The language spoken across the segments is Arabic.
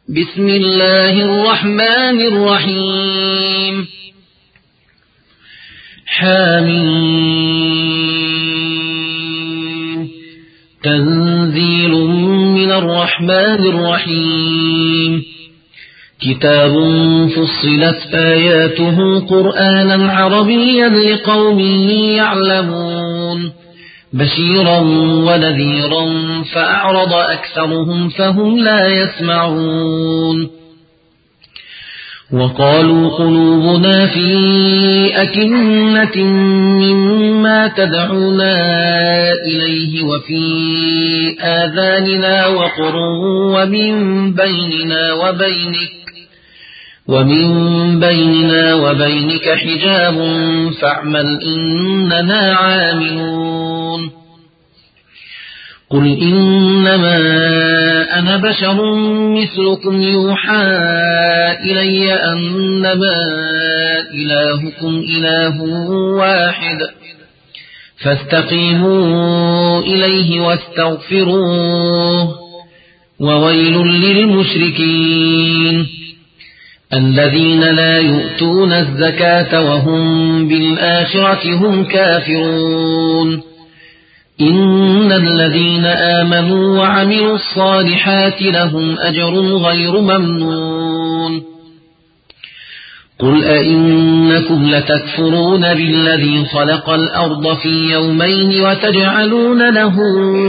بسم الله الرحمن الرحيم حميم تنزيل من الرحمن الرحيم كتاب فصلت آياته قرآنا عربيا لقوم يعلمون بشيرا ونذيرا فأعرض أكثرهم فهم لا يسمعون وقالوا قلوبنا في أكنة مما تدعونا إليه وفي آذاننا وقر ومن بيننا وبينك حجاب فاعمل إننا عاملون قل إنما أنا بشر مثلكم يوحى إلي أنما إلهكم إله واحد فاستقيموا إليه واستغفروه وويل للمشركين الذين لا يؤتون الزكاة وهم بالآخرة هم كافرون إن الذين آمنوا وعملوا الصالحات لهم أجر غير ممنون قل أئنكم لتكفرون بالذي خلق الأرض في يومين وتجعلون له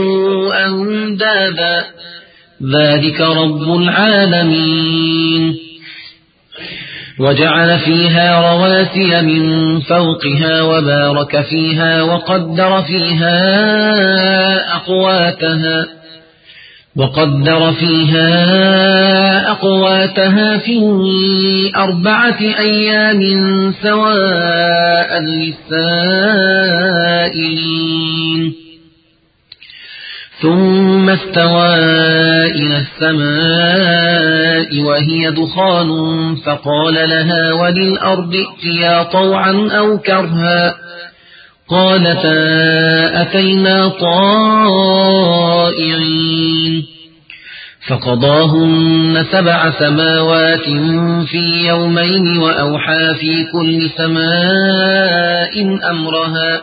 أندادا ذلك رب العالمين وجعل فيها رواسي من فوقها وبارك فيها وقدر فيها أقواتها في 4 أيام سواء للسائلين ثم استوى إلى السماء وهي دخان فقال لها وللأرض ائتيا طوعا أو كرها قالتا أتينا طائعين فقضاهن 7 سماوات في يومين وأوحى في كل سماء أمرها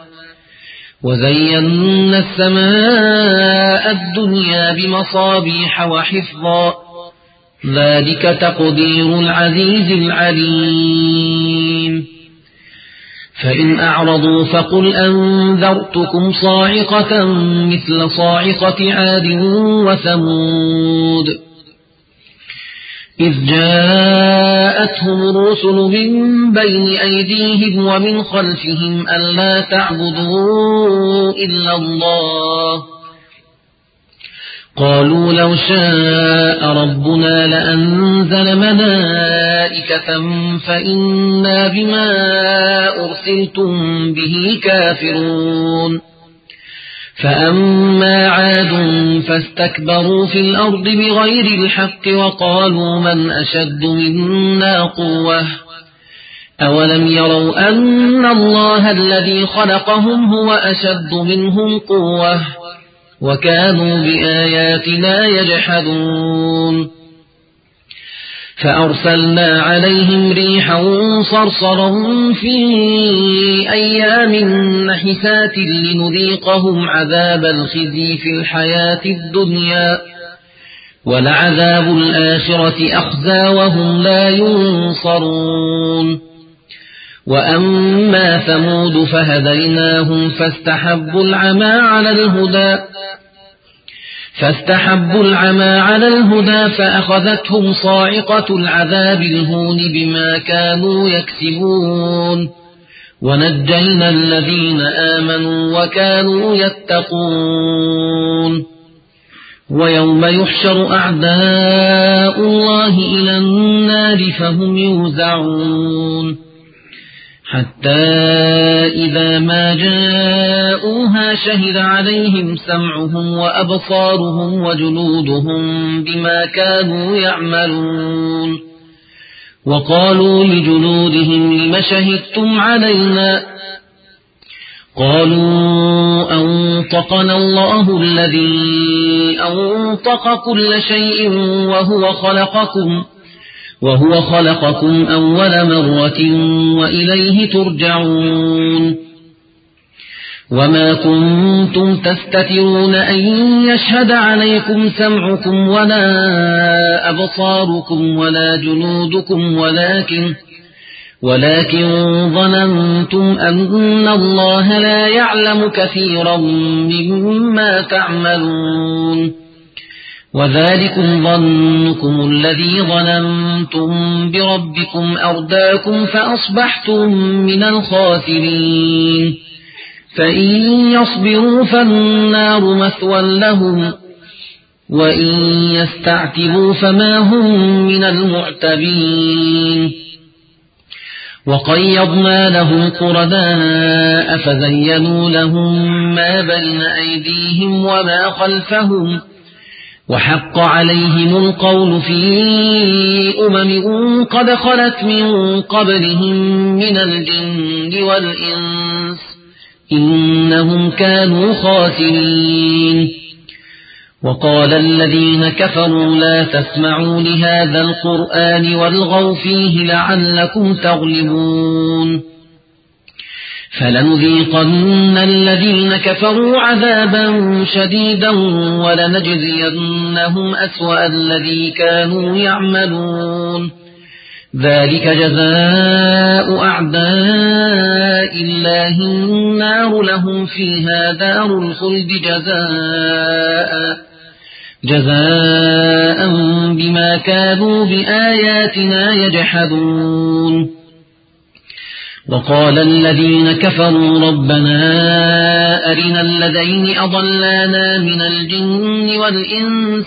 وزينا السماء الدنيا بمصابيح وحفظا ذلك تقدير العزيز العليم فإن أعرضوا فقل أنذرتكم صاعقة مثل صاعقة عاد وثمود إذ جاءتهم الرسل من بين أيديهم ومن خلفهم ألا تعبدوا إلا الله قالوا لو شاء ربنا لأنزل ملائكة فإنا بما أرسلتم به كافرون فأما عاد فاستكبروا في الأرض بغير الحق وقالوا من أشد منا قوة أولم يروا أن الله الذي خلقهم هو أشد منهم قوة وكانوا بآياتنا يجحدون فأرسلنا عليهم ريحا صرصرا في أيام نحسات لنذيقهم عذاب الخزي في الحياة الدنيا ولعذاب الآخرة أخزى وهم لا ينصرون وأما ثمود فهديناهم فاستحبوا العمى على الهدى فأخذتهم صاعقة العذاب الهون بما كانوا يكسبون ونجينا الذين آمنوا وكانوا يتقون ويوم يحشر أعداء الله إلى النار فهم يوزعون حتى إذا ما جاءوها شهد عليهم سمعهم وأبصارهم وجلودهم بما كانوا يعملون وقالوا لجلودهم لم شهدتم علينا قالوا أنطقنا الله الذي أنطق كل شيء وهو خلقكم أول مرة وإليه ترجعون وما كنتم تستترون أن يشهد عليكم سمعكم ولا أبصاركم ولا جنودكم ولكن ظننتم أن الله لا يعلم كثيرا مما تعملون وذلكم ظنكم الذي ظننتم بربكم أرداكم فأصبحتم من الخاسرين فإن يصبروا فالنار مثوى لهم وإن يستعتبوا فما هم من المعتبين وقيضنا لهم قرناء فزينوا لهم ما بين أيديهم وما خلفهم وحق عليهم القول في قد خلت من قبلهم من الجن والإنس إنهم كانوا خاسرين وقال الذين كفروا لا تسمعوا لهذا القرآن والغوا فيه لعلكم تغلبون فلنذيقن الذين كفروا عذابا شديدا ولنجزينهم أسوأ الذي كانوا يعملون ذلك جزاء أعداء الله النار لهم فيها دار الخلد جزاء بما كانوا بآياتنا يجحدون وقال الذين كفروا ربنا أرنا الذين أضلانا من الجن والإنس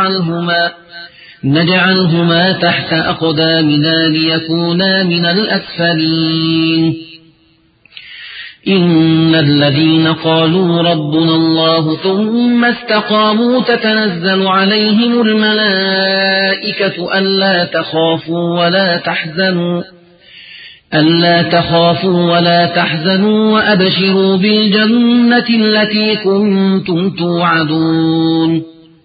نجعلهما تحت أقدامنا ليكونا من الأسفلين إن الذين قالوا ربنا الله ثم استقاموا تتنزل عليهم الملائكة ألا تخافوا ولا تحزنوا وأبشروا بالجنة التي كنتم توعدون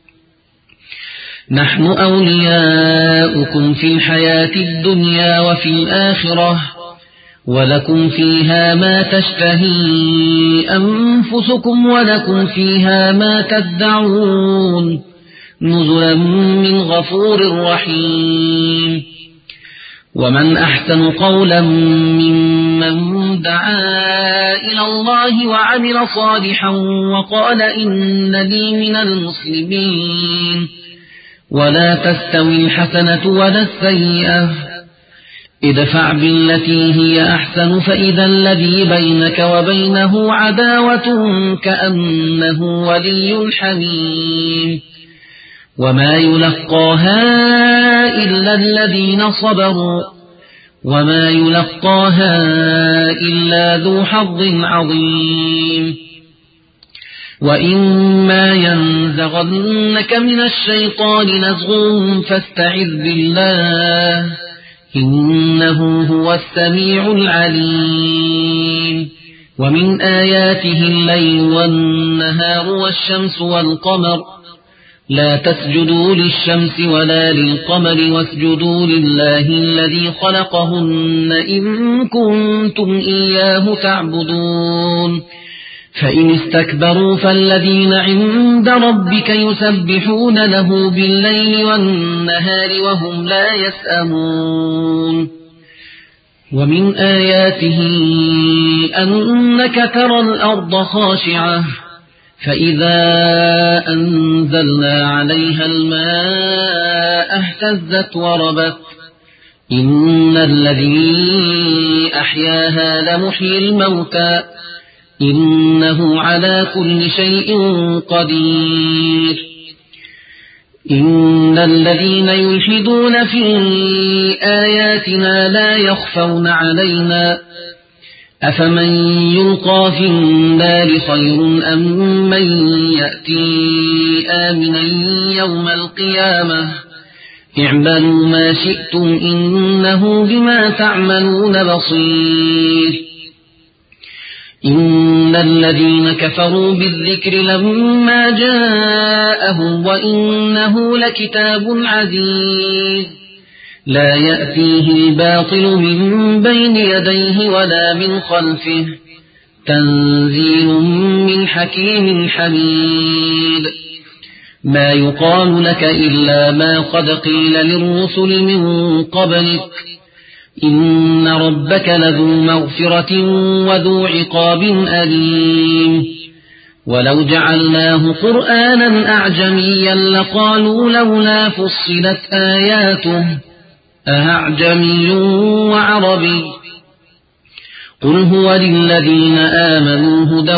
نحن أولياؤكم في الحياة الدنيا وفي الآخرة ولكم فيها ما تشتهي أنفسكم ولكم فيها ما تدعون نزلا من غفور رحيم ومن أحسن قولا ممن دعا إلى الله وعمل صالحا وقال إنني من المسلمين ولا تستوي الحسنة ولا السيئة ادفع بالتي هي أحسن فإذا الذي بينك وبينه عداوة كأنه ولي حميم وما يلقاها إلا الذين صبروا وما يلقاها إلا ذو حظ عظيم وإما ينزغنك من الشيطان نزغ فاستعذ بالله إنه هو السميع العليم ومن آياته الليل والنهار والشمس والقمر لا تسجدوا للشمس ولا للقمر واسجدوا لله الذي خلقهن إن كنتم إياه تعبدون فإن استكبروا فالذين عند ربك يسبحون له بالليل والنهار وهم لا يسأمون ومن آياته أنك ترى الأرض خاشعة فإذا أنزلنا عليها الماء اهتزت وربت إن الذي أحياها لمحيي الموتى إنه على كل شيء قدير إن الذين يلحدون في آياتنا لا يخفون علينا أفمن يلقى في النار خير أم من يأتي آمنا يوم القيامة اعملوا ما شئتم إنه بما تعملون بصير إن الذين كفروا بالذكر لما جاءهم وإنه لكتاب عزيز لا يأتيه الباطل من بين يديه ولا من خلفه تنزيل من حكيم حميد ما يقال لك إلا ما قد قيل للرسل من قبلك إن ربك لذو مغفرة وذو عقاب أليم ولو جعلناه قرآنا أعجميا لقالوا لولا فصلت آياته أأعجمي وعربي قل هو للذين آمنوا هدى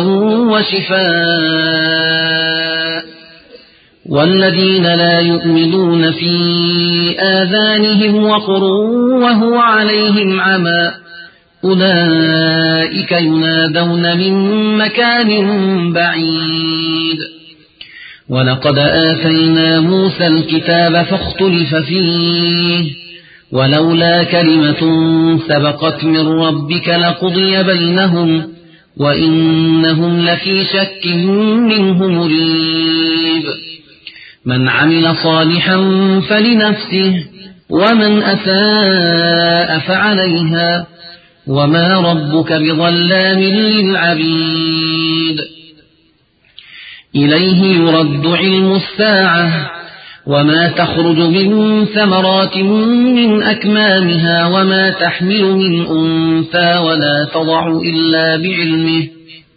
وشفاء والذين لا يؤمنون في آذانهم وقر وهو عليهم عمى أولئك ينادون من مكان بعيد ولقد آتينا موسى الكتاب فاختلف فيه ولولا كلمة سبقت من ربك لقضي بينهم وإنهم لفي شك منه مريب من عمل صالحا فلنفسه ومن أساء فعليها وما ربك بظلام للعبيد إليه يرد علم الساعة وما تخرج من ثمرات من أكمامها وما تحمل من أنثى ولا تضع إلا بعلمه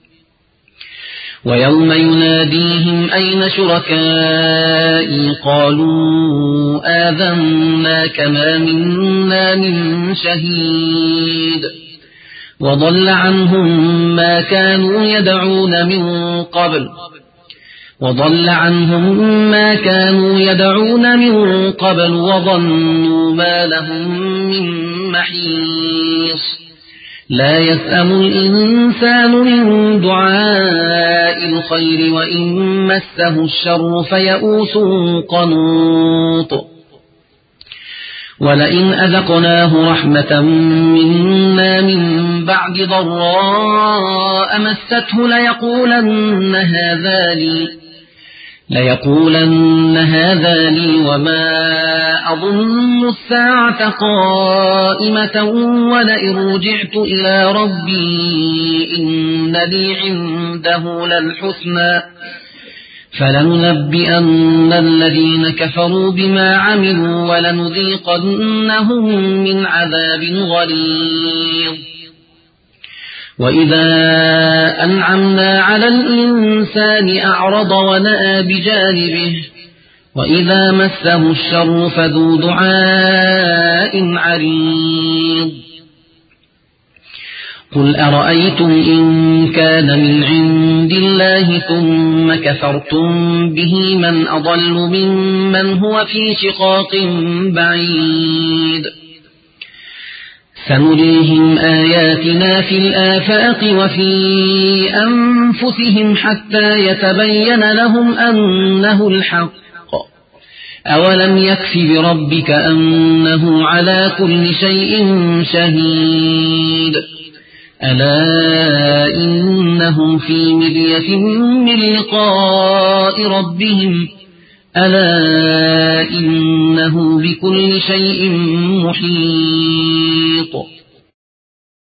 ويوم يناديهم أين شركائي قالوا آذناك ما منا من شهيد وضل عنهم ما كانوا يدعون من قبل وظنوا ما لهم من محيص لا يسأم الإنسان من دعاء الخير وإن مسه الشر فيئوس قنوط ولئن أذقناه رحمة منا من بعد ضراء مسته ليقولن هذا لي وما أظن الساعة قائمة ولئن رجعت إلى ربي إن لي عنده للحسنى فلننبئن الذين كفروا بما عملوا ولنذيقنهم من عذاب غليظ وإذا أنعمنا على الإنسان أعرض ونأى بجانبه وإذا مسه الشر فذو دعاء عريض قل أرأيتم إن كان من عند الله ثم كفرتم به من أضل ممن هو في شقاق بعيد سنريهم آياتنا في الآفاق وفي أنفسهم حتى يتبين لهم أنه الحق أولم يكف بربك أنه على كل شيء شهيد ألا إنهم في مرية من لقاء ربهم ألا إنه بكل شيء محيط